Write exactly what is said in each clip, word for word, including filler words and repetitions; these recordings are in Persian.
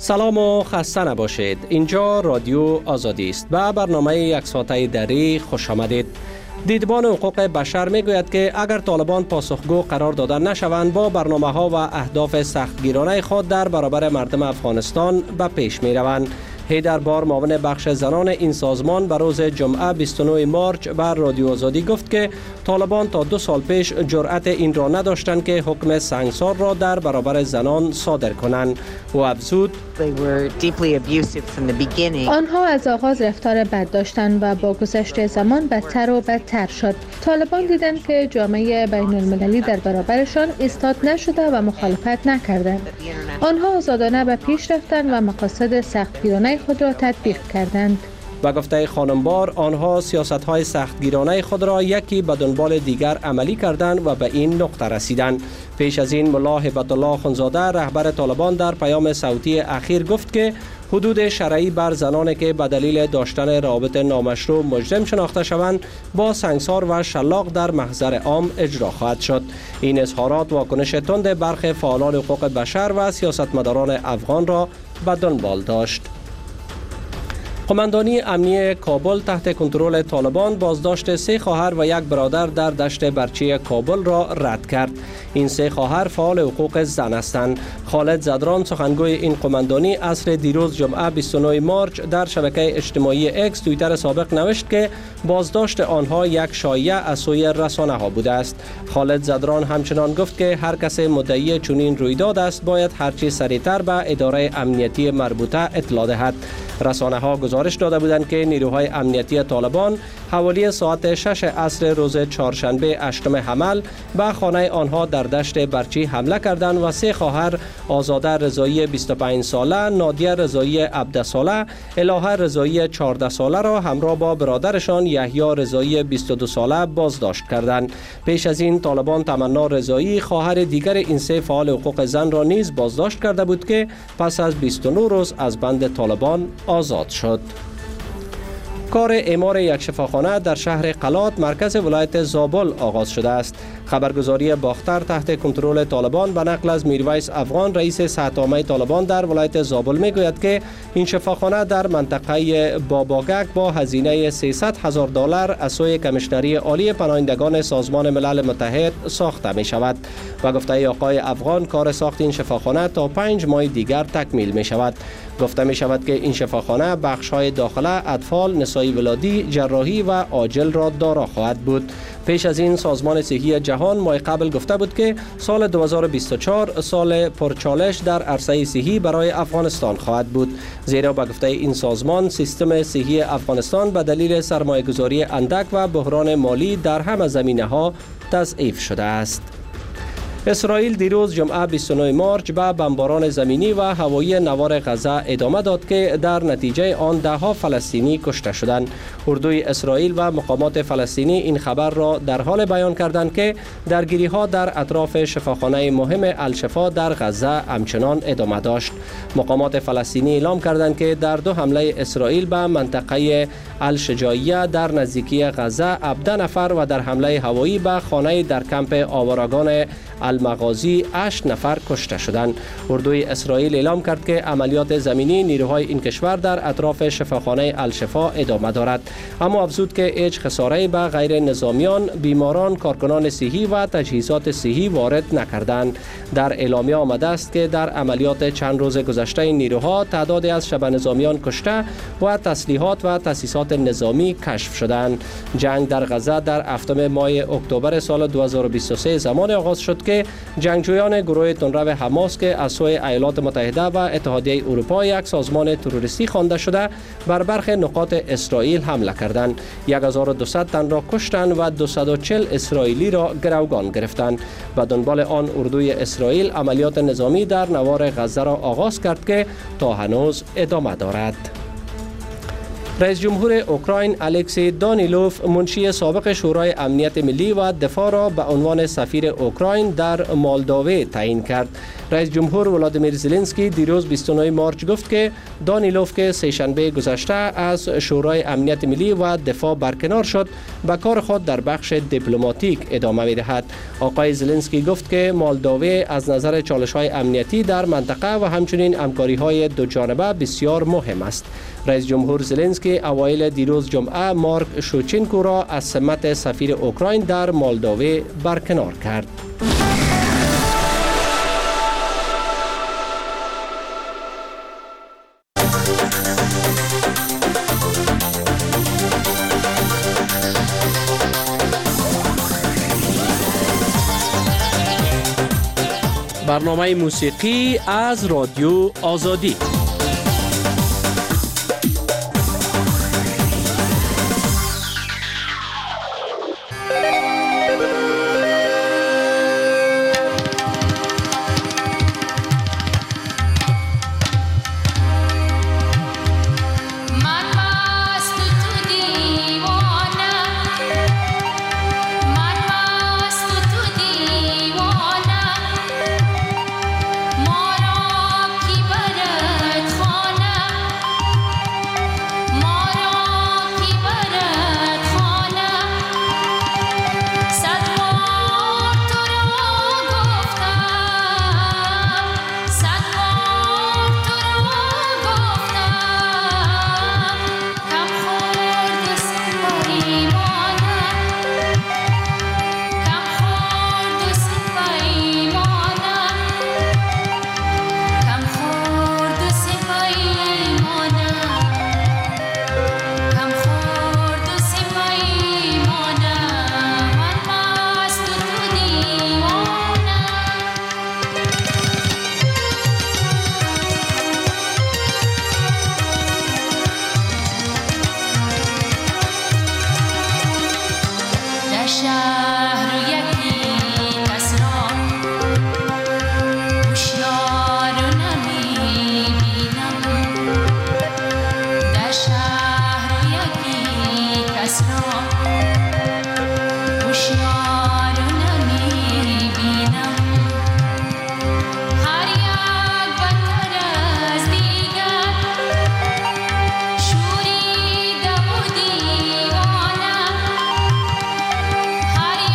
سلام و خسته نباشید. اینجا رادیو آزادی است و برنامه یک ساعته دری خوش آمدید. دیدبان حقوق بشر میگوید که اگر طالبان پاسخگو قرار داده نشوند با برنامه ها و اهداف سختگیرانه خود در برابر مردم افغانستان به پیش می روند. حیدر بار معاون بخش زنان این سازمان به روز جمعه بیست و نه مارچ بر رادیو آزادی گفت که طالبان تا دو سال پیش جرأت این را نداشتند که حکم سنگسار را در برابر زنان صادر کنند. و افزود آنها از آغاز رفتار بد داشتند و با گذشت زمان بدتر و بدتر شد. طالبان دیدند که جامعه بین المللی در برابرشان ایستاد نشده و مخالفت نکردند. آنها آزادانه به پیش رفتند و مقاصد سختگیرانه خود را تطبیق کردند. و گفته خانمبار آنها سیاست‌های سختگیرانه خود را یکی به دنبال دیگر عملی کردند و به این نقطه رسیدند. پیش از این ملا هبت الله خونزاده رهبر طالبان در پیام صوتی اخیر گفت که حدود شرعی بر زنانی که به دلیل داشتن روابط نامشروع مجرم شناخته شوند با سنگسار و شلاق در محضر عام اجرا خواهد شد. این اظهارات واکنش تند برخی فعالان حقوق بشر و سیاستمداران افغان را به دنبال داشت. قماندانی امنیه کابل تحت کنترل طالبان بازداشت سه خواهر و یک برادر در دشت برچی کابل را رد کرد. این سه خواهر فعال حقوق زن هستند. خالد زدران سخنگوی این قماندانی عصر دیروز جمعه بیست و نه مارچ در شبکه اجتماعی اکس توییتر سابق نوشت که بازداشت آنها یک شایعه از سوی رسانه ها بوده است. خالد زدران همچنان گفت که هر کس مدعی چنین رویداد است باید هرچی سریعتر به اداره امنیتی مربوطه اطلاع دهد. رسانه ها گزارش داده بودند که نیروهای امنیتی طالبان حوالی ساعت شش عصر روز چهارشنبه هشتم حمل به خانه آنها در دشت برچی حمله کردند و سه خواهر آزاده رضایی بیست و پنج ساله، نادیه رضایی هفده ساله، الهه رضایی چهارده ساله را همراه با برادرشان یحیی رضایی بیست و دو ساله بازداشت کردند. پیش از این طالبان تمنا رضایی خواهر دیگر این سه فعال حقوق زن را نیز بازداشت کرده بود که پس از بیست و نه روز از بند طالبان آزاد شد. کار اعمار یک شفاخانه در شهر قلات مرکز ولایت زابل آغاز شده است. خبرگزاری باختر تحت کنترل طالبان به نقل از میرویس افغان رئیس سطح عامه طالبان در ولایت زابل میگوید که این شفاخانه در منطقه باباگک با هزینه سیصد هزار دلار از سوی کمیشنری عالی پناهندگان سازمان ملل متحد ساخته می شود. و گفته آقای افغان کار ساخت این شفاخانه تا پنج ماه دیگر تکمیل می شود. گفته می شود که این شفاخانه بخش های داخله، اطفال، نسایی ولادی، جراحی و عاجل را دارا خواهد بود. پیش از این سازمان صحی جهان ماه قبل گفته بود که سال دو هزار و بیست و چهار سال پرچالش در عرصه صحی برای افغانستان خواهد بود، زیرا به گفته این سازمان سیستم صحی افغانستان به دلیل سرمایه‌گذاری اندک و بحران مالی در همه زمینه‌ها تضعیف شده است. اسرائیل دیروز جمعه بیست و نه مارچ به بمباران زمینی و هوایی نوار غزه ادامه داد که در نتیجه آن ده ها فلسطینی کشته شدند. اردوی اسرائیل و مقامات فلسطینی این خبر را در حال بیان کردند که درگیری ها در اطراف شفاخانه مهم الشفا در غزه همچنان ادامه داشت. مقامات فلسطینی اعلام کردند که در دو حمله اسرائیل به منطقه الشجاعیه در نزدیکی غزه هفده نفر و در حمله هوایی به خانه در کمپ آوارگان المغازی هشت نفر کشته شدند. اردوی اسرائیل اعلام کرد که عملیات زمینی نیروهای این کشور در اطراف شفاخانه الشفا ادامه دارد، اما افزود که هیچ خساره‌ای به غیر نظامیان، بیماران، کارکنان صحی و تجهیزات صحی وارد نکردند. در اعلامیه آمده است که در عملیات چند روز گذشته نیروها تعدادی از شبه نظامیان کشته و تسلیحات و تاسیسات نظامی کشف شدند. جنگ در غزه در هفتم ماه اکتبر سال دو هزار و بیست و سه زمان آغاز شد که جنگجویان گروه تندرو حماس که از سوی ایالات متحده و اتحادیه اروپا یک سازمان تروریستی خوانده شده بر برخی نقاط اسرائیل حمله کردند. هزار و دویست تن را کشتند و دویست و چهل اسرائیلی را گروگان گرفتند. به دنبال آن اردوی اسرائیل عملیات نظامی در نوار غزه را آغاز کرد که تا هنوز ادامه دارد. رئیس جمهور اوکراین الکسی دانیلوف منشی سابق شورای امنیت ملی و دفاع را به عنوان سفیر اوکراین در مالداوی تعیین کرد. رئیس جمهور ولادیمیر زلنسکی دیروز بیست و نه مارچ گفت که دانیلوف که سه‌شنبه گذشته از شورای امنیت ملی و دفاع برکنار شد به کار خود در بخش دیپلماتیک ادامه می‌دهد. آقای زلنسکی گفت که مولداوی از نظر چالش‌های امنیتی در منطقه و همچنین همکاری‌های دو جانبه بسیار مهم است. رئیس جمهور زلنسکی اوایل دیروز جمعه مارک شوچنکو را از سمت سفیر اوکراین در مولداوی برکنار کرد. برنامه موسیقی از رادیو آزادی. Hari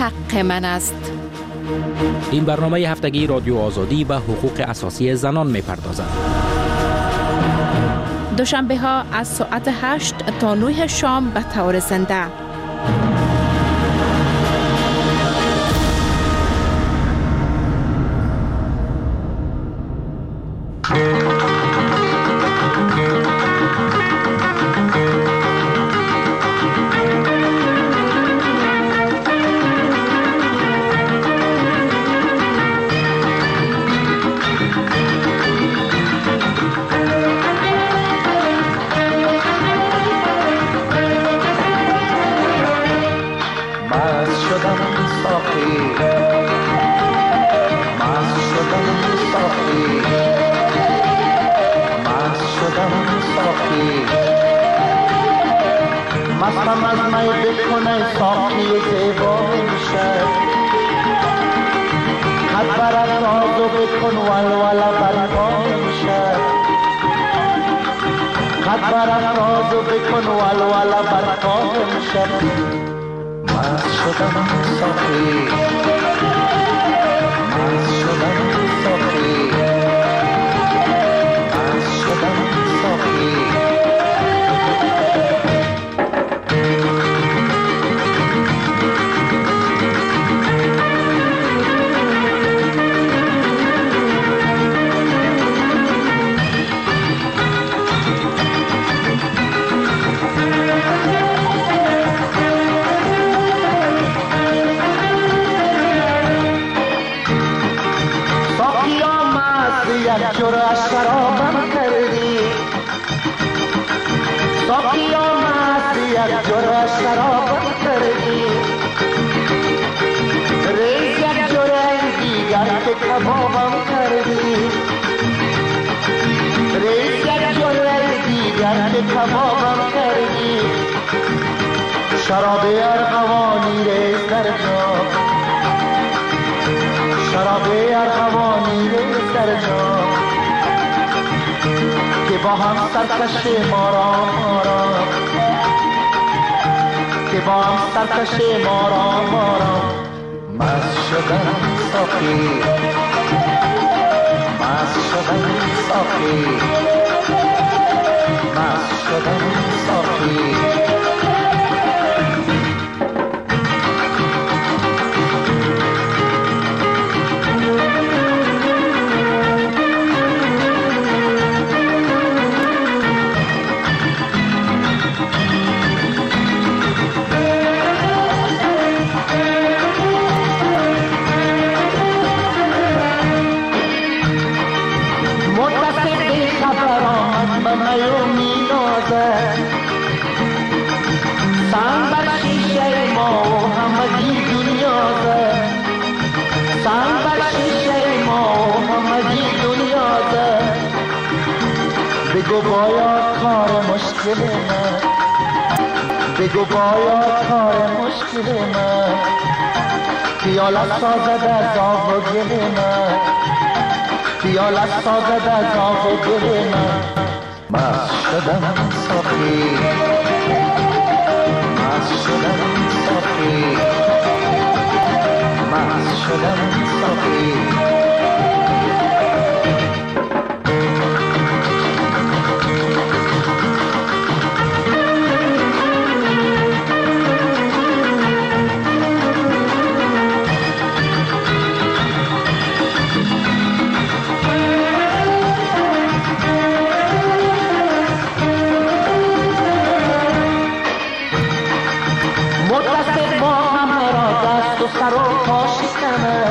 حق من است. این برنامه هفتگی رادیو آزادی به حقوق اساسی زنان می پردازد. دوشنبه ها از ساعت هشت تا نه شام به طور زنده. مستم از می بکنه ساقی زیبا میشه خط برد نازو بکن ولوله برپا میشه خط برد نازو بکن ولوله برپا میشه مست شدم ساقی مست شدم ساقی مست شدم ساقی یک جرعه شرابم کردی ساقیا مست یک جرعه شرابم کردی ریز یک جرعه دیگر که کبابم کردی ریز یک جرعه دیگر که کبابم کردی شراب ارغوانی ریز در جام شراب ارغوانی ریز در جام که با هم سرکش مارا مارا که با هم سرکش مارا مارا مست شدم ساقی مست شدم ساقی مست شدم ساقی بگو باید کار مشکل من بگو باید کار مشکل من خیالت سازد از آب و گل من خیالت سازد از آب و گل من مست شدم ساقی مست شدم ساقی مست شدم ساقی سر و پا شکنه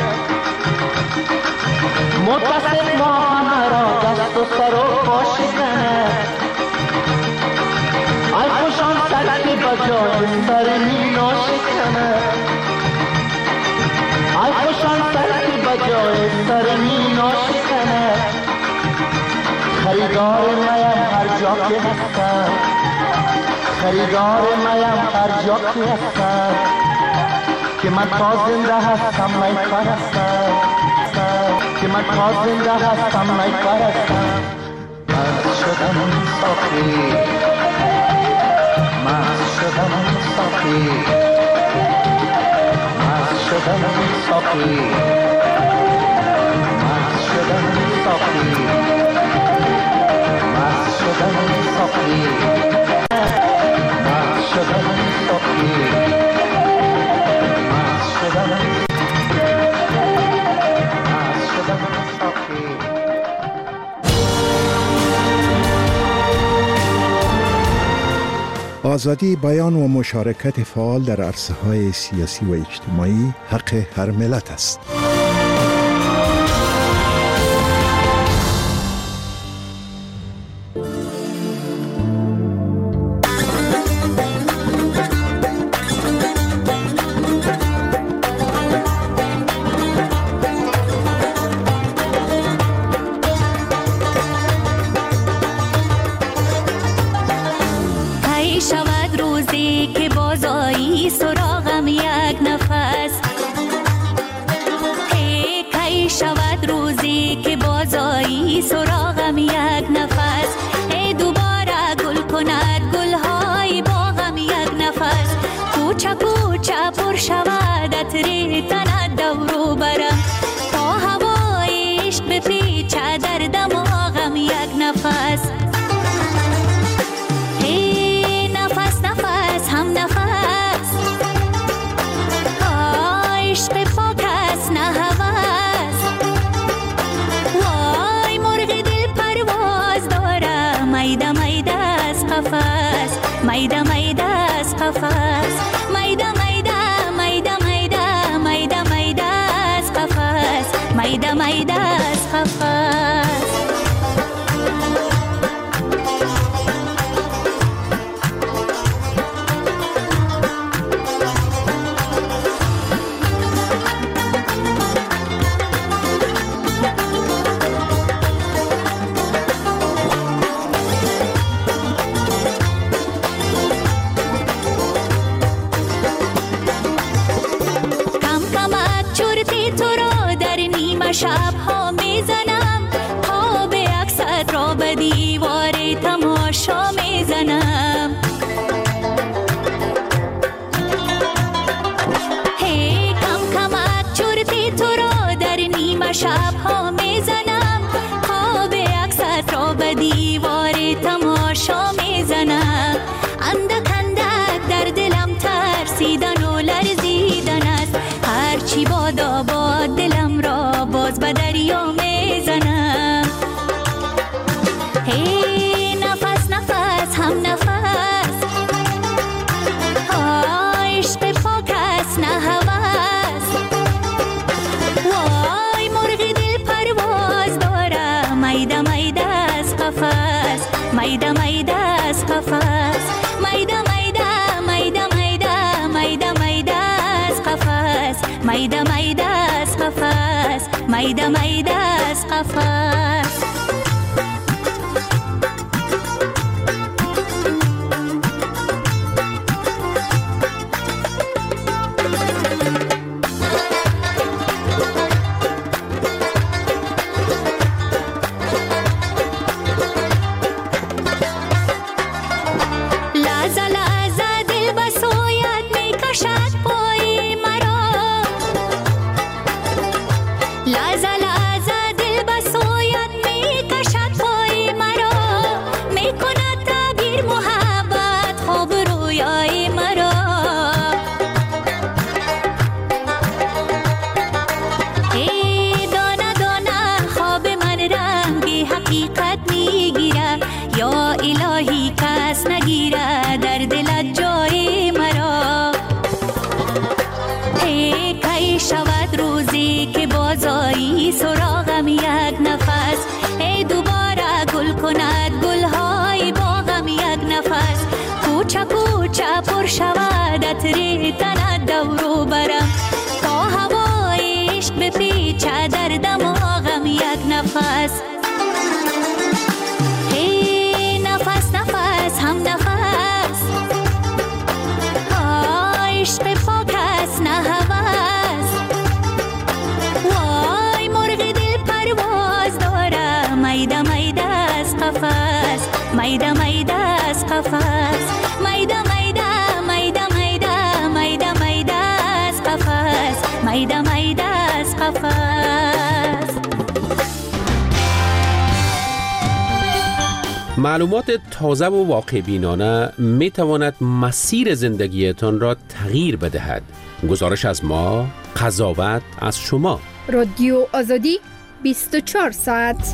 متصل ما همرا دست و سر و پا شکنه ای خوشان سر که بجای سر مینا شکنه ای خوشان سر که بجای سر مینا شکنه خریدار میم هر جا که هستم خریدار میم هر جا که هستم که من تا زنده هستم می پرستم که من تا زنده هستم می پرستم مست شدم ساقی مست شدم ساقی مست شدم ساقی مست شدم ساقی مست شدم ساقی مست شدم ساقی مست شدم مست شدم ساقی. آزادی بیان و مشارکت فعال در عرصه‌های سیاسی و اجتماعی حق هر ملت است. Maida maida qafas maida maida maida maida maida maida qafas maida maida qafas شب ها میزنم پا به عکست را به دیوار تماشا میزنم هی کم کمک چرتی تو را در نیمه شب ها میزنم پا به عکست را به دیوار تماشا میزنم اندک اندک در دلم ترسیدن و لرزیدن است هرچی بادا باد دلم را باز به دریا میزنم هی نفس نفس هم نفس عشق پاک است نه هوس وای مرغ دل پرواز داره میده میده از قفس میده میده از قفس میده میده میده میده میده میده از قفس میده میده از قفس میده میده از قفس سراغم یک نفس ای دوباره گل کند گلهای باغم یک نفس کوچه کوچه پر شود عطر تن دورو برم تا هوای عشق بپیچه در دماغم یک نفس ای نفس نفس هم نفس عشق پاک است نه هوس وای مرغ دل پرواز داره میده میده از قفس میده میده از قفس میده میده میده میده میده میده از قفس میده معلومات تازه و واقع بینانه می تواند مسیر زندگیتان را تغییر بدهد. گزارش از ما، قضاوت از شما. رادیو آزادی بیست و چهار ساعت.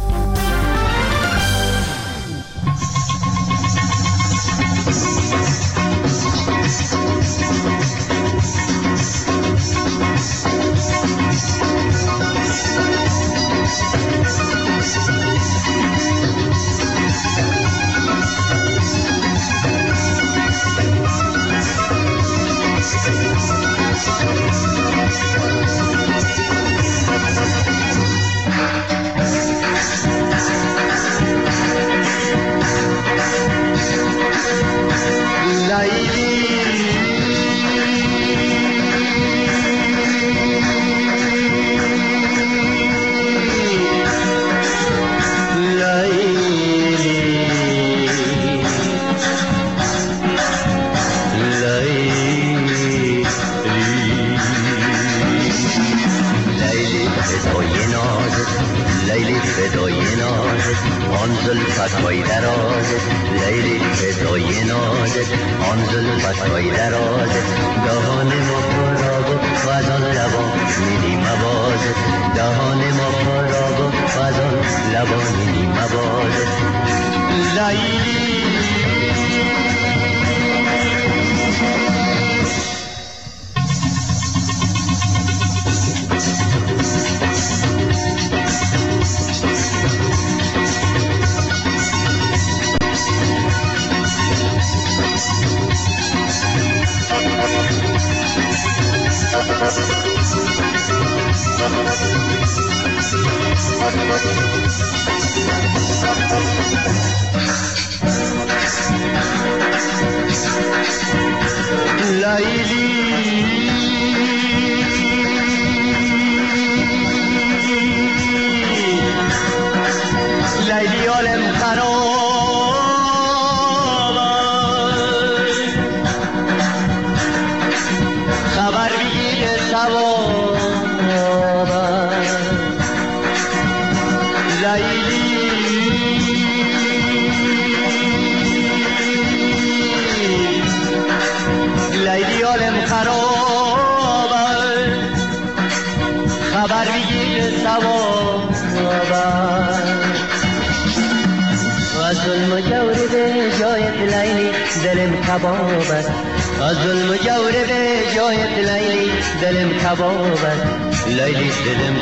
از ظلم جور به جایت لیلی دلم کبابت لیلی دلم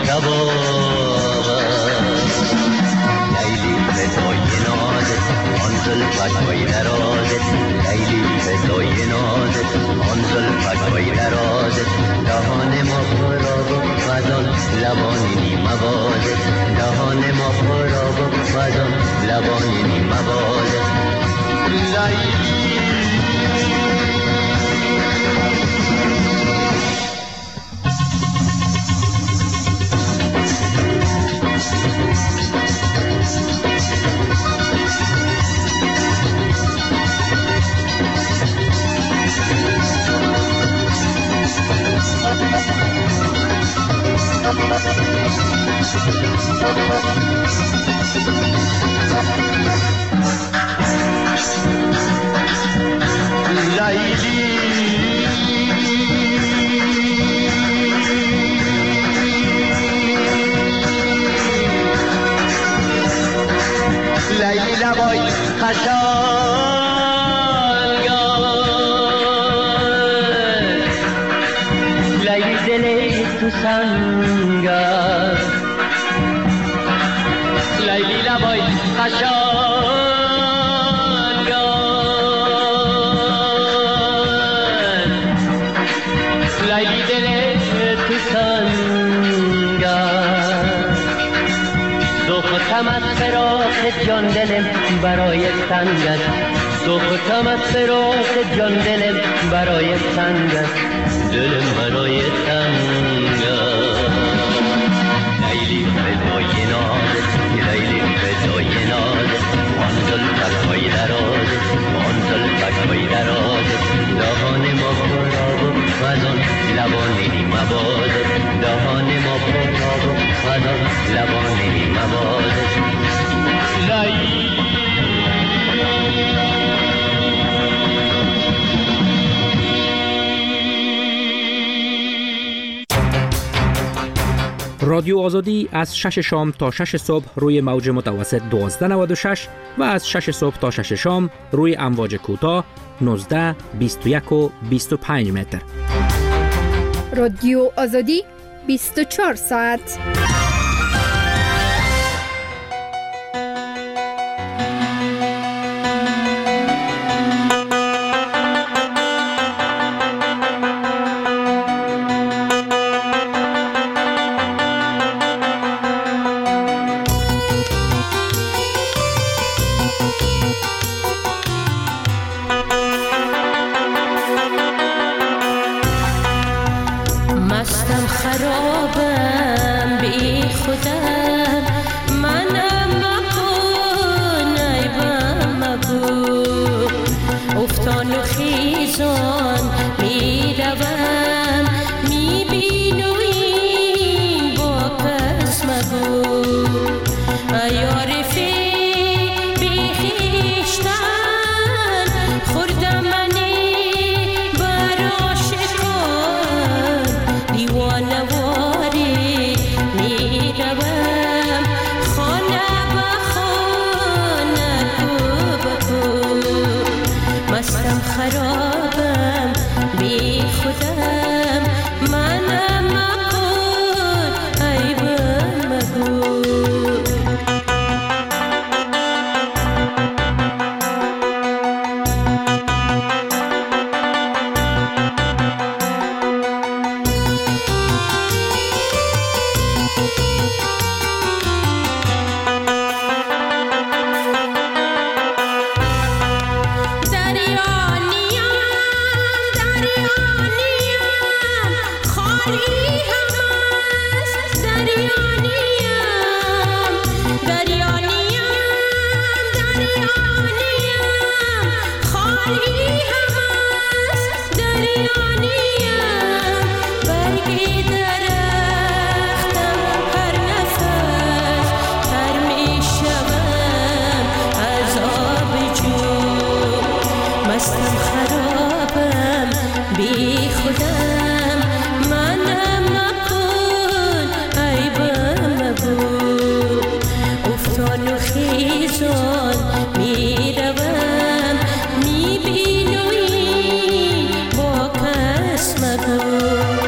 کبابت لیلی به توی نازت آن زلفت توی درازت لیلی به توی نازت آن زلفت توی درازت دهان ما پراب و فضان لبانی نیم بازت دهان ما پراب و فضان لبانی نیم بازت لیلی لیلی لبای خشایار لیلی دلی تو سنگر لیلی لبای خشایار لیلی دلی تو سنگر سوختم از فراق جان دلم برای تنگ است سوختم از فراق جان دلم برای تنگ است دلم برای تنگ است لیلی فدای نازت لیلی فدای نازت آن زلفت پای درازت آن زلفت پای درازت دهان ما پرآب و خزان لبان نیم بازت دهان ما پرآب و خزان لبان نیم بازت لیلی رادیو آزادی از شش شام تا شش صبح روی موج متوسط دوازده نود و شش و از شش صبح تا شش شام روی امواج کوتاه نوزده، بیست و یک و بیست و پنج متر. رادیو آزادی بیست و چهار ساعت. مستم خرابم بی خودم منم مکن عیبم مگو افتان و خیزان می روم می بینو این با کس مگو عیارفی بی خیشتن خوردم منی برا شکار دیوانواری می روم خانه با خانه کو بکو مستم خرابم بی خودم منم مکن عیبم مگو مستم خرابم بی خودم منم مکن عیبم مگو افتان و خیزان می روم می بینو این با کس مگو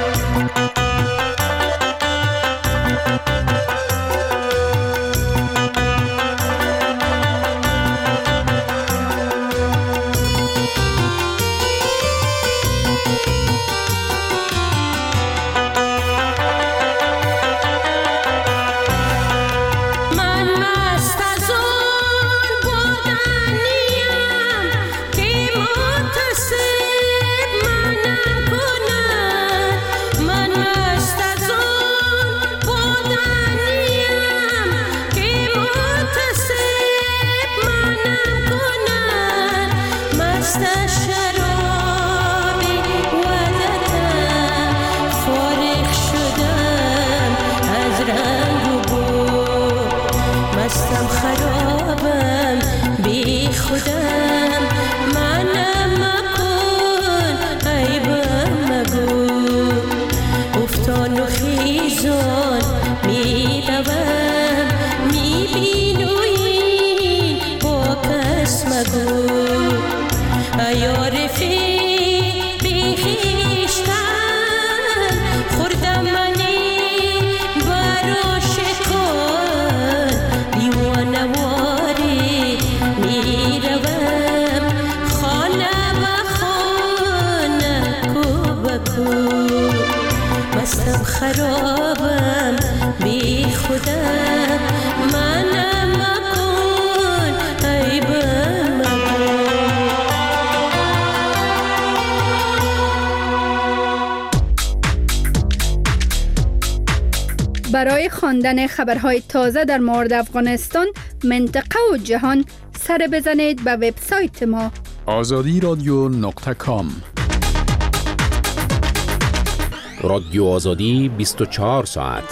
مستم خرابم بی خودم منم مکن عیبم مگو افتان و خیزان می روم می بینو این با کس مگو عیارفی بی خویشتن خوردم منی برا شکار دیوانواری می روم خانه و خانه کو بکو مستم خرابم بی خودم منم مکن عیبم مگو برای خواندن خبرهای تازه در مورد افغانستان، منطقه و جهان سر بزنید به وبسایت ما آزادی رادیو نقطه کام. رادیو آزادی بیست و چهار ساعت.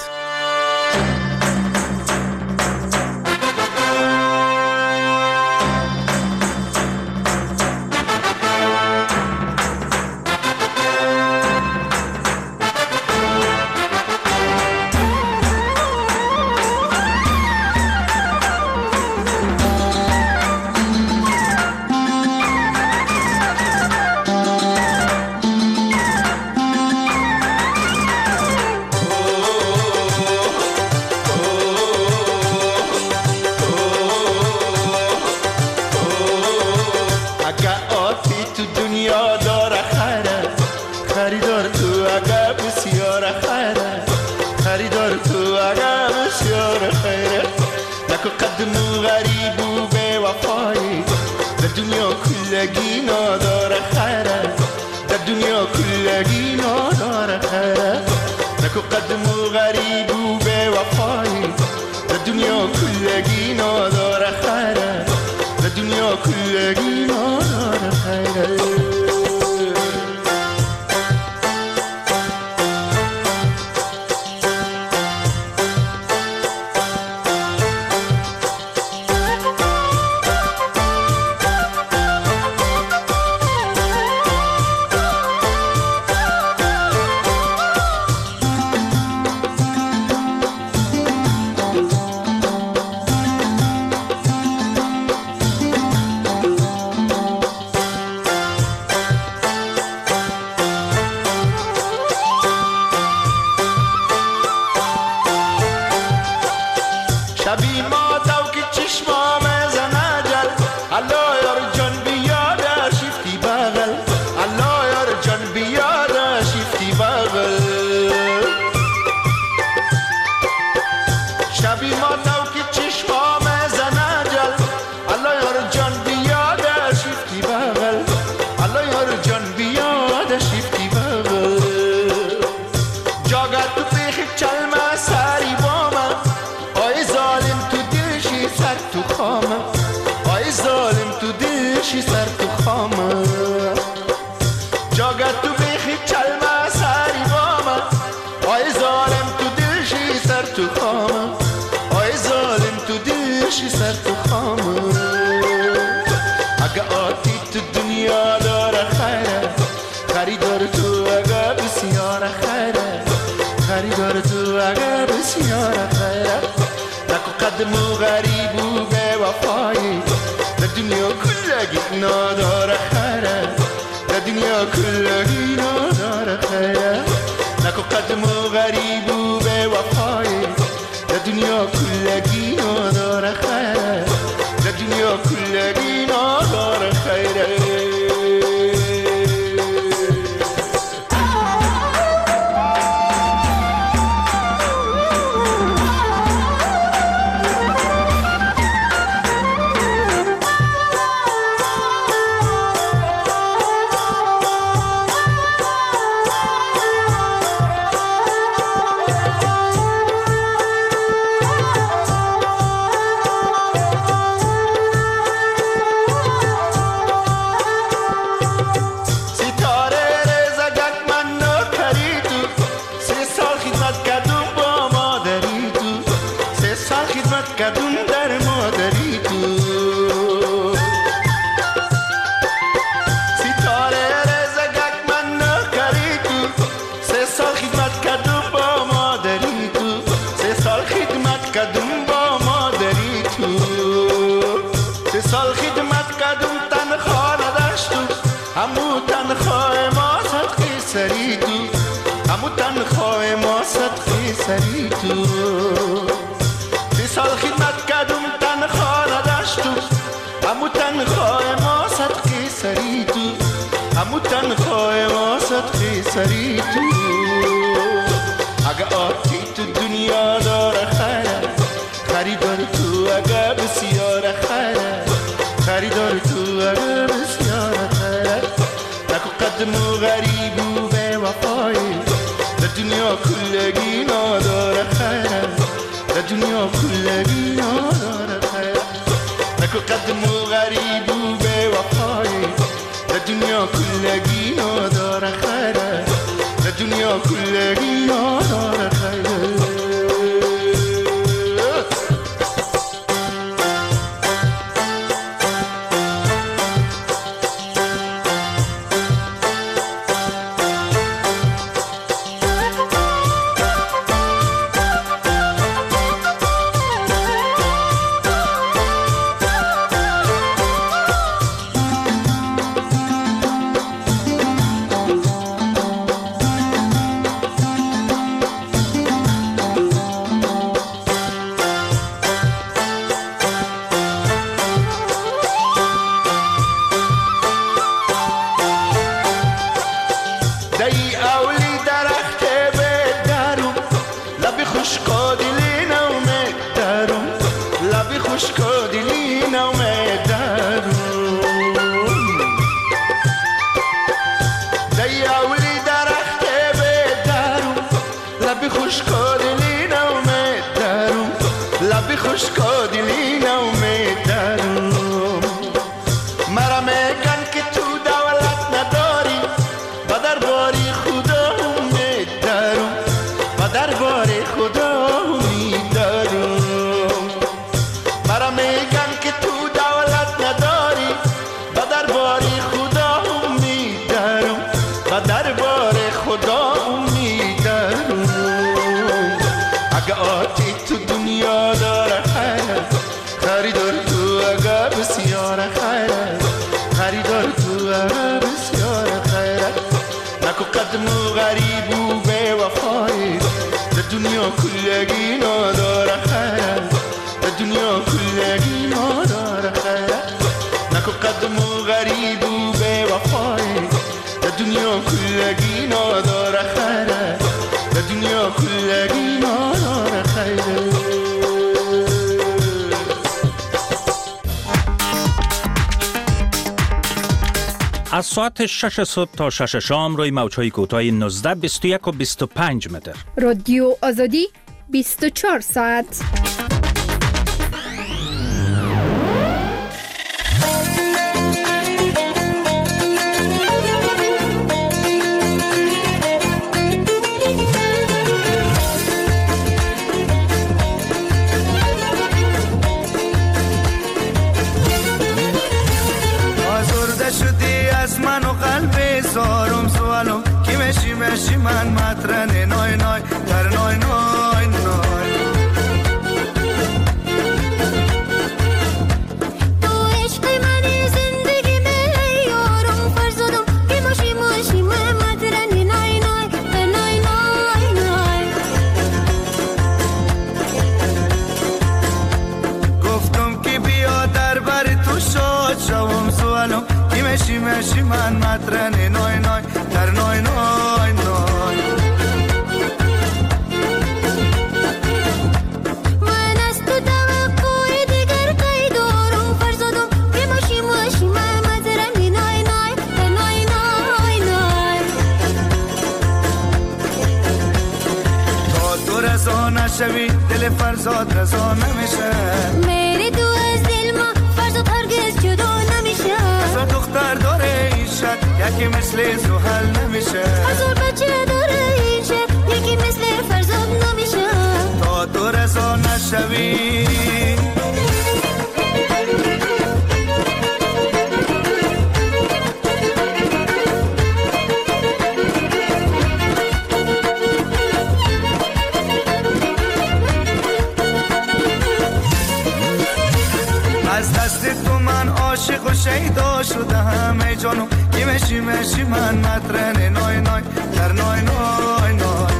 دنیا کلگی نداره خیره، در دنیا کلگی نداره خیره. نکو قدم و غریب و به وفایی، در دنیا کلگی نداره خیره، در دنیا کلگی نداره خیره. شبی ما تو که چشمام زنه جل، الله یار جان بیاد شیفتی بغل، الله یار جان بیاد شیفتی بغل. شبی ما تو که چشمام زنه جل، الله یار جان بیاد شیفتی بغل، الله یار جان بیاد شیفتی بغل. جاگت تو پیخ چلمه سری بامه، آی ظالم تو دلشی سر تو خامه، آی ظالم تو دلشی سر تو خامه. جاگت تو بیخی چلمه سری بامه، آی ظالم تو دلشی سر تو خامه، آی ظالم تو دلشی سر تو خامه. اگه آتی تو دنیا داره خیره، خریدار تو اگه بسیار خیره، خریدار تو اگه بسیار خیره. نکو قدم و غریب و به وفایی، در دنیا کلگی نداره خیره، در دنیا کلگی نداره خیره. نکو قدم و غریب و به وفایی، در دنیا کلگی نداره خیره، در دنیا کلگی نداره خیره. کدوم در مادری تو، ستاره رزگک من نکری تو. سه سال خدمت کدوم با مادری تو، سه سال خدمت کدوم با مادری تو. سه سال خدمت کدوم تنخواه نداشت تو، همو تنخواه ما صدقی سری تو، همو تنخواه ما صدقی سری تو. سال خدمت کردم تنخواه نداشت تو، همو تنخواه ما صدقی سری تو، همو تنخواه ما صدقی سری تو. اگه آتی تو دنیا داره خیره، خریدار تو اگه بسیار خیره، خریدار تو اگه بسیار خیره. نکو قدم و غریب و به وفایی، در دنیا کلگی نداره خیره، در دنیا کلگی نداره خیره. نکو قدم و غریب و به وفایی، در دنیا کلگی نداره خیره، در دنیا کلگی نداره خیره. خوش کادلی نومه درم لبی خوش کادلی نومه درم مرا میگن که تو دولت نداری و درباری خدا میدارم و درباری خدا میدارم مرا میگن که تو دولت نداری و درباری خدا میدارم و درباری خدا میدارم اگه آتی تو دنیا داره خیر خریدار تو اگه بسیار خیر خریدار تو اگه بسیار خیر نکو قدم و غریب و بے وفای در دنیا کلگی نداره خیر در دنیا کلگی نداره خیر نکو قدم و غریب و بے وفای در دنیا کلگی نداره خیر در دنیا کلگی نداره خیر. از ساعت شش صبح تا شش شام روی موج‌های کوتاه نوزده، بیست و یک و بیست و پنج متر. رادیو آزادی بیست و چهار ساعت. از من و قلب زارم سوالم کی مشی مشی من مطرن نای نای در نای نای نای تو عشق من زندگی می یارم فرزادم کی مشی مشی من مطرن نای نای در نای نای نای گفتم که بیا در بر تو شاد شوم سوالم مشی مشی من مطرن نای نای در نای نای نای من از تو توقع دیگر کی دارم فرزادم که مشی مشی من مطرن نای نای در نای نای نای تا تو رضا نشوی دل فرزاد رضا نمیشه میری تو از دل ما فرزاد هرگز جدا نمیشه دختر داره این شد یکی مثل زحل نمیشه هزار بچه داره این شد یکی مثل فرزاد نمیشه تا تو رضا نشوی از دست تو من عاشق و شیدا شدم ای جانو کی مشی مشی من مطرن نای نای در نای نای نای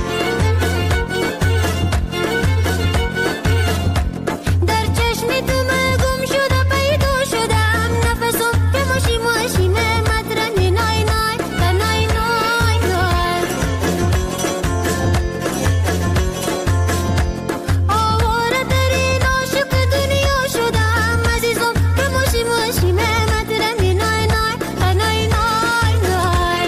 در چشم تو من گم شده پیدا شدم نفسم که مشی مشی من مطرن نای نای در نای نای نای آواره در این عاشق دنیا شدم عزیزم که مشی مشی من مطرن نای نای در نای نای نای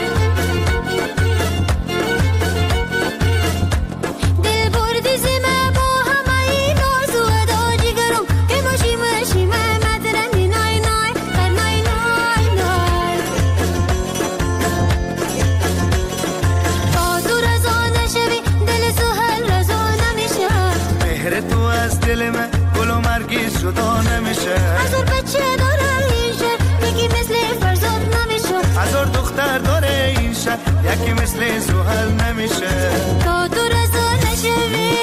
دل بردی زمه با همه این آرزو ادا جگرم که مشی مشی من مطرن نای نای در نای نای نای تا تو رضا نشوی دل سهل رضا نمیشه مهر تو از دل من گل و مرگیز جدا نمیشه هزار بچه داره این شهر یکی مثل فرزاد نمیشه هزار دختر داره این شهر یکی مثل زحل نمیشه تا تو رضا نشوی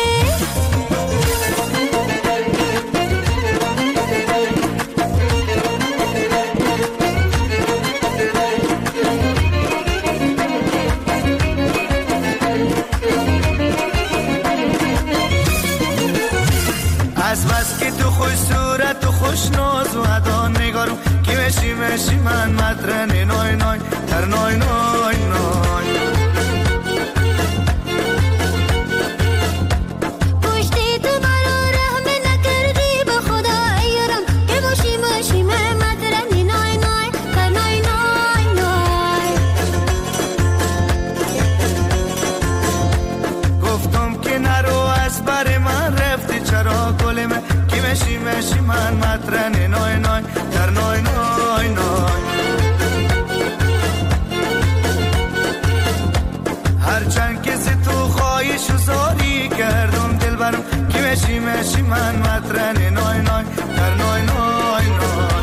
از بس که تو خوش صورت و خوش ناز و ادا نگارم کی مشی مشی من مطرن نای نای در نای نای نای پشتی تو برا رحم نکردی به خدا ایرم که مشی مشی من مطرن نای نای در نای نای نای گفتم که نه من مطرن نای نای در نای نای نای. هرچند کسی تو خواهیش و زاری کردم دل برم که مشی مشی من مطرن نای نای در نای نای نای.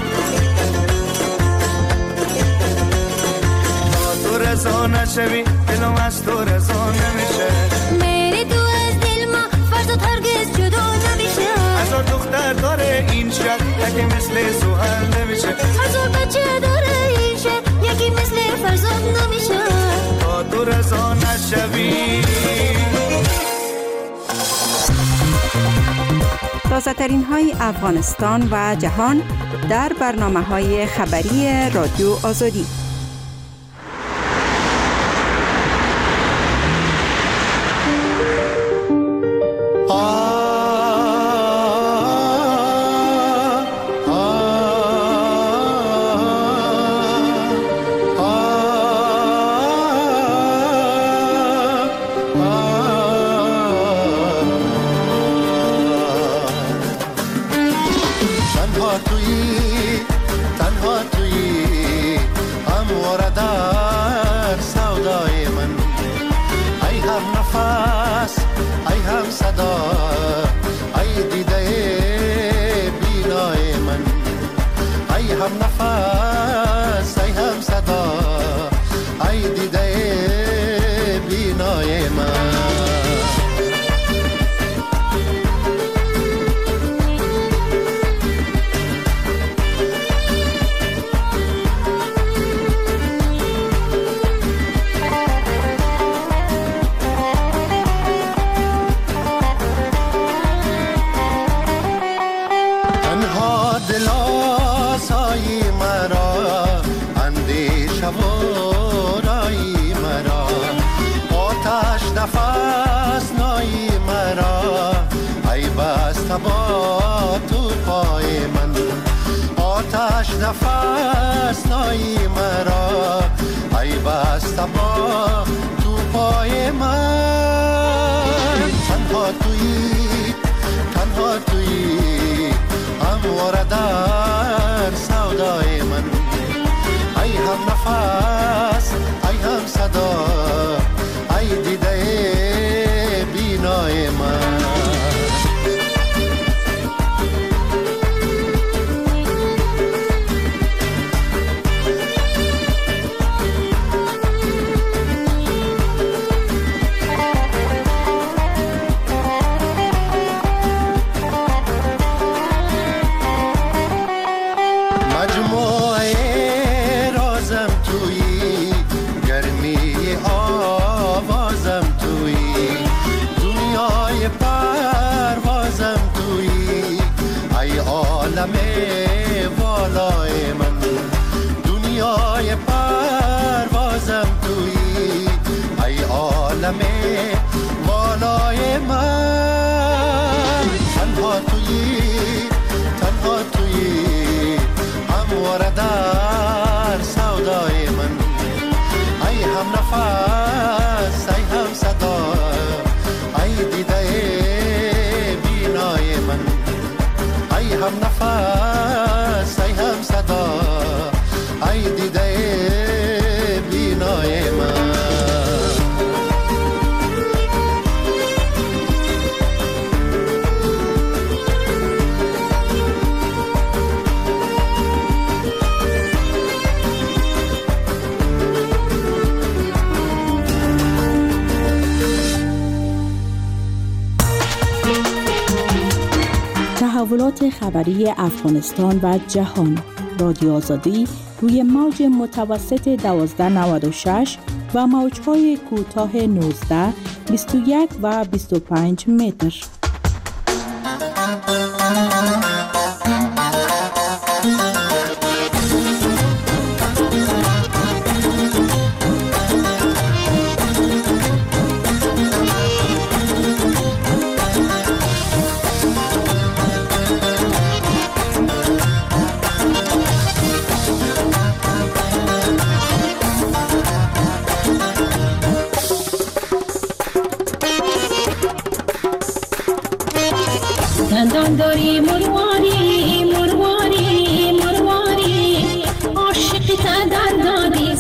تو رضا نشوی دلم از تو رضا نمیشه، میری تو از دل ما فرزاد هرگز جدا نمیشه. هزار دختر داره این شهر یکی مثل سوهر نمیشه، هزار بچه داره این شهر یکی مثل فرزاد نمیشه. تا تو رضا نشوی. تازه ترین های افغانستان و جهان در برنامه های خبری رادیو آزادی. نفس نایی مرا ای بسته با تو پای من. تنها تویی تنها تویی همواره در سودای من. ای هم نفس ای هم صدا ای دیده بینای من. والای من دنیای پروازم تویی ای عالم والای من. تنها تویی تنها تویی همواره در سودای من. ای هم نفس ای هم صدا ای دیده بینای من. ای هم نفس ای هم صدا ای دیده بینای من. تحولات خبری افغانستان و جهان. رادیو آزادی روی موج متوسط دوازده نود و شش و موج‌های کوتاه نوزده، بیست و یک و بیست و پنج متر.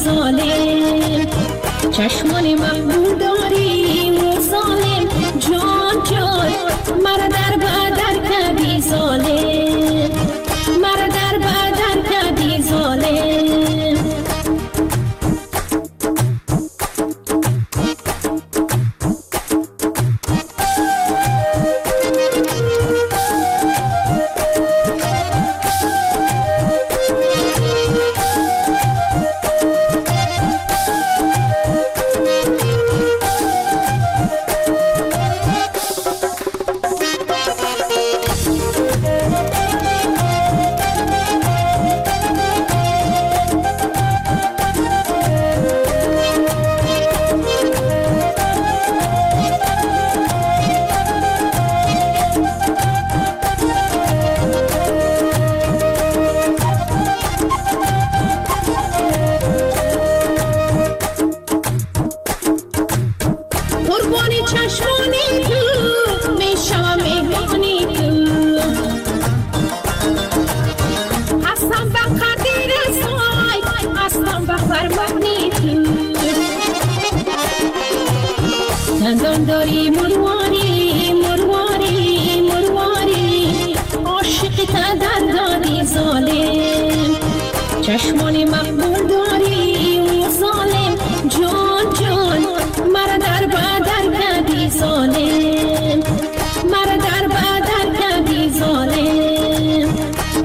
ظالم چشمان مقبول داری و ظالم جان جان مرا در بدر کردی ظالم مرا در بدر کردی ظالم داری مرواری مرواری مرواری عاشق تا در دادی ظالم چشمان مقبول داری و ظالم جان جان مرا در بدر کردی ظالم مرا در بدر کردی ظالم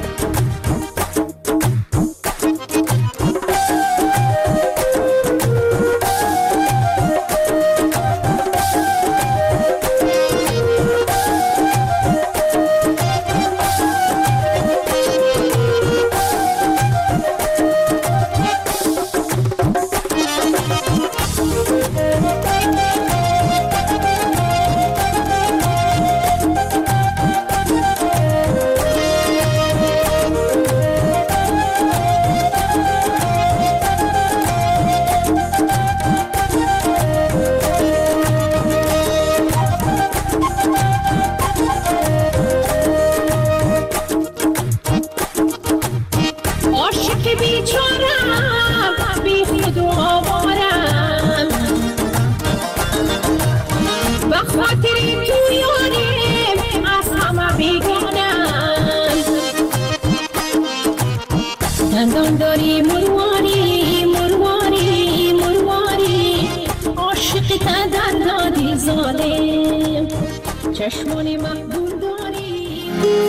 دندان داری مرواری مرواری مرواری عاشق تا در دادی ظالم چشمان مقبول داری.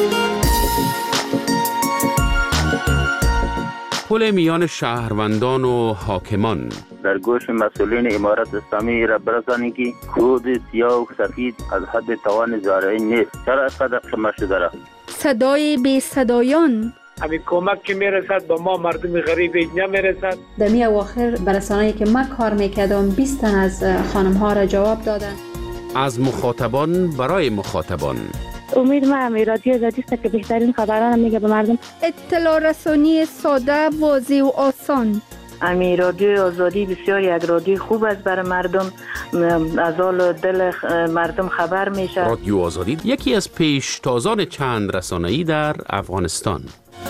پل میان شهروندان و حاکمان در گوش مسئولین امارت اسلامی را برسانید که کود سیاه و سفید از حد توان زارعی نیست. چرا از قدر شما شده را؟ صدای بی صدایان همین کمک که میرسد به ما مردم غریب نمیرسد. در می اواخر برسانه‌ای که من کار میکردم بیست تن از خانم ها را جواب دادن. از مخاطبان برای مخاطبان امید ما هم رادیو آزادی است که بهترین خبران میگه به مردم. اطلاع رسانی ساده، واضح و آسان. امی رادیو آزادی بسیار یک رادیو خوب است برای مردم، از حال دل مردم خبر میشه. رادیو آزادی یکی از پیشتازان چند رسانه‌ای در افغانستان.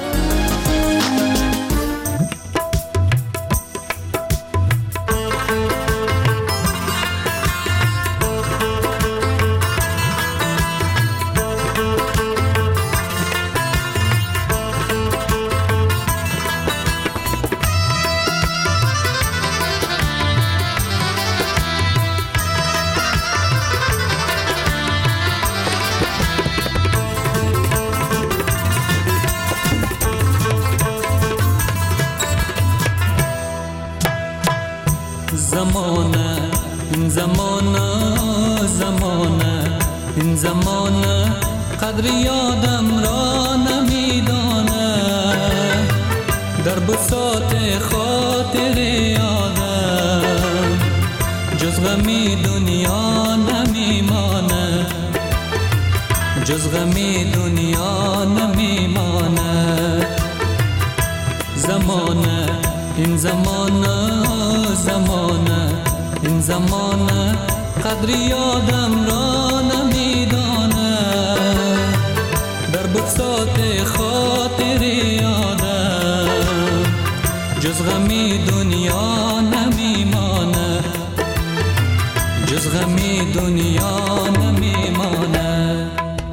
زمانه این زمانه زمانه این زمانه قدر یادم را نمیدانه، در بساط خاطر یادم جز غمی دنیا نمیمانه، جز غمی دنیا نمیمانه. زمانه این زمانه زمانه این زمانه قدر یادم را نمیدانه، در بساط خاطر یادم جز غم غمی دنیا نمیمانه، جز غمی دنیا نمیمانه.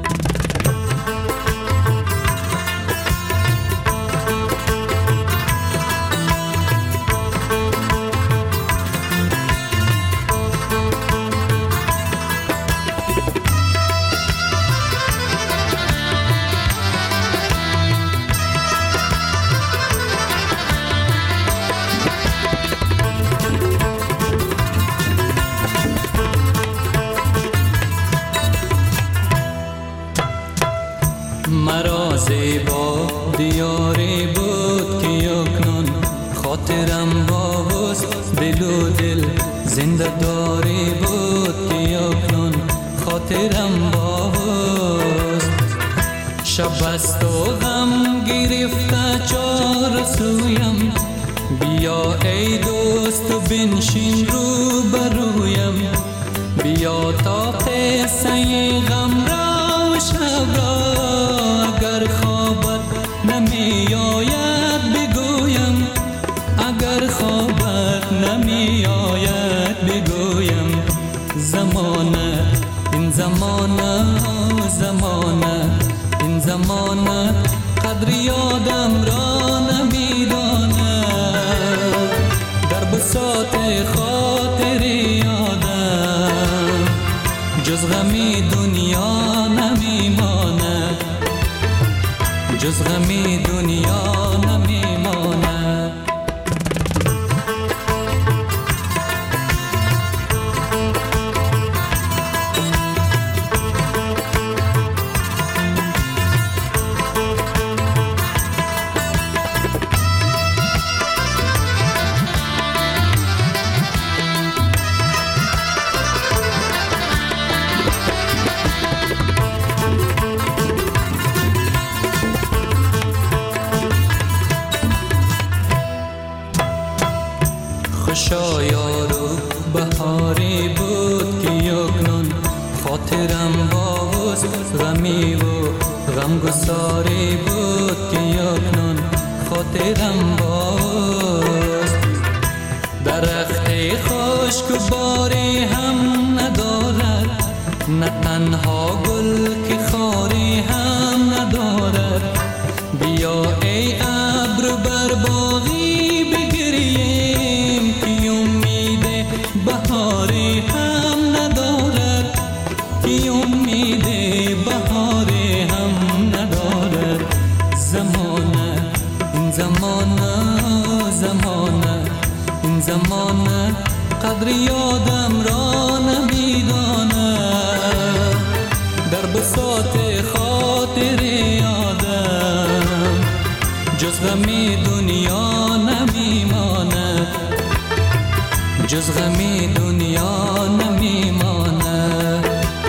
مرا زیبا دیاری بود که یکنون خاطرم با وست دل و دل زنده داری بود که یکنون خاطرم با وست. شب است و غم گرفته چار سویم، بیا ای دوست و بنشین رو برویم، بیا تا قصه غم را و شب را اگر خوابت نمی آید بگویم، اگر خوابت نمی آید بگویم. زمانه این زمانه زمانه این زمانه قدر یادم را نمی داند، در بساط خاطر یادم جز غمی دنیا نمیماند، جز غمی دنیا نمیماند. خوشا یارو بهاری بود که یکنون خاطرم با وست غمی و غمگساری بود که یکنون خاطرم با وست. درخت خشک و باری هم ندارد، نه تنها گل که خاری هم ندارد. بیا ای ابر بر باغی بگریم که امید بهاری هم ندارد، که امید بهاری هم ندارد. زمانه این زمانه زمانه این زمانه قدر یادم را نمیداند، در بساط خاطر یادم جز غمی دنیا نمیماند، جز غمی دنیا نمیماند.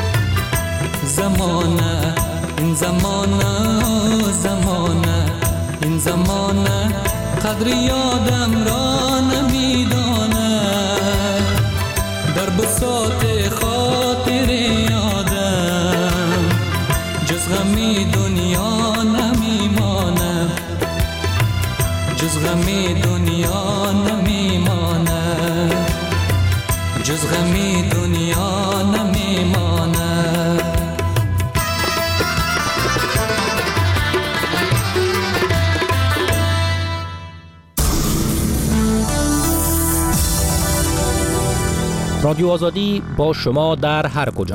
زمانه این زمانه زمانه این زمانه قدر یادم را نمیداند، در بساط خاطر یادم جز غمی دنیا نمیماند، جز غمی دنیا نمیماند، جز غمی دنیا نمیماند. رادیو آزادی با شما در هر کجا.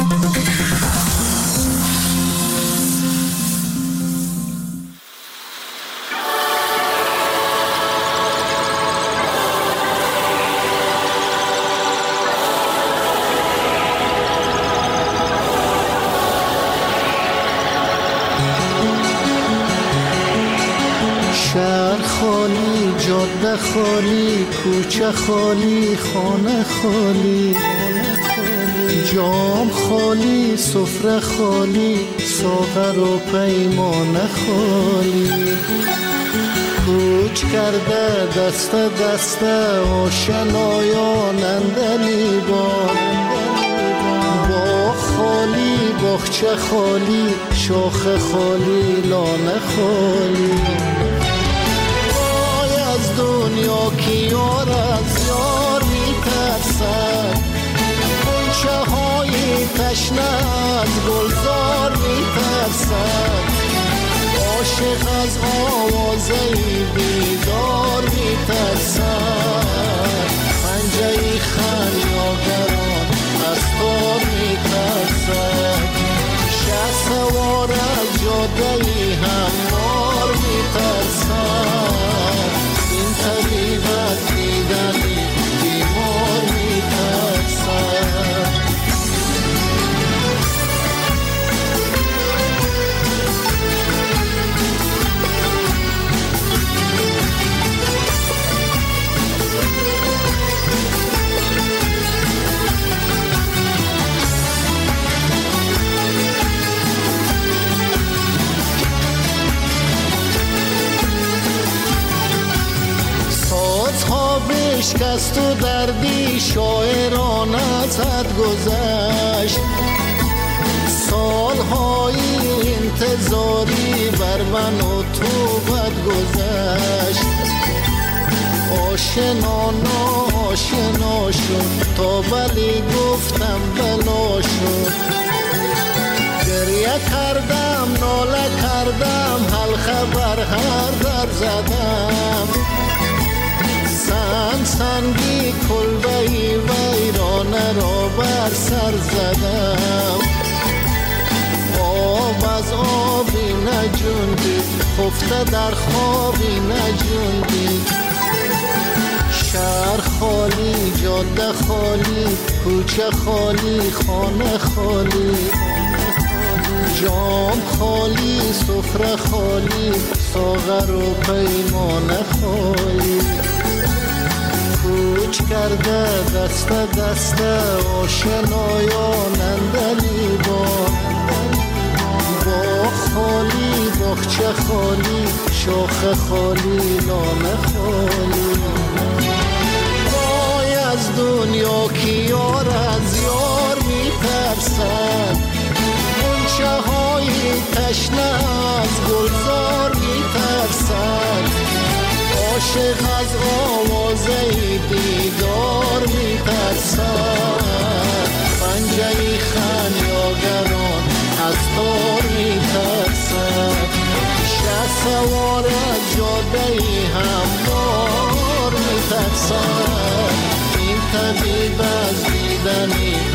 شهر خالی، جاده خالی، کوچه خالی، خانه خالی، جام خالی، سفره خالی، ساغر و پیمانه خالی. کوچ کرده دست دست آشنایان اندلیبان، باغ خالی، باغچه خالی، شاخ خالی، لانه خالی. دنیا که یار از یار میترسد، غنچه های تشنه از گلزار میترسد، عاشق از آوازه بیدار میترسد، پنجه خریاگران از تار میترسد، شه سوار از جاده هموار میترسد، این طبیبت دیدنی بیمار میترسد. بشکست و دردی شاعران ازت گذشت، سالهای انتظاری بر من و تو بد گذشت، آشنا ناشنا شد تا بلی گفتم بلا شد، گریه کردم ناله کردم حل خبر هر در زدم، سنگ سنگی کلبهی ویرانه را بر سر زدم، آب از آبی نجوندی خفته در خوابی نجوندی، شهر خالی جاده خالی کوچه خالی خانه خالی، جام خالی سفره خالی ساغر و پیمانه خالی، کوچ کرده دست دست آشنایان اندلیبان، باغ خالی باغچه خالی شاخه خالی لانه خالی، وای از دنیا که یار از یار میترسد، غنچه های تشنه از گلزار میترسد، عاشق از آوازه دیدار میترسد، پنجه خریاگران از تار میترسد، شه سوار از جاده هموار میترسد، این طبیب از دیدنی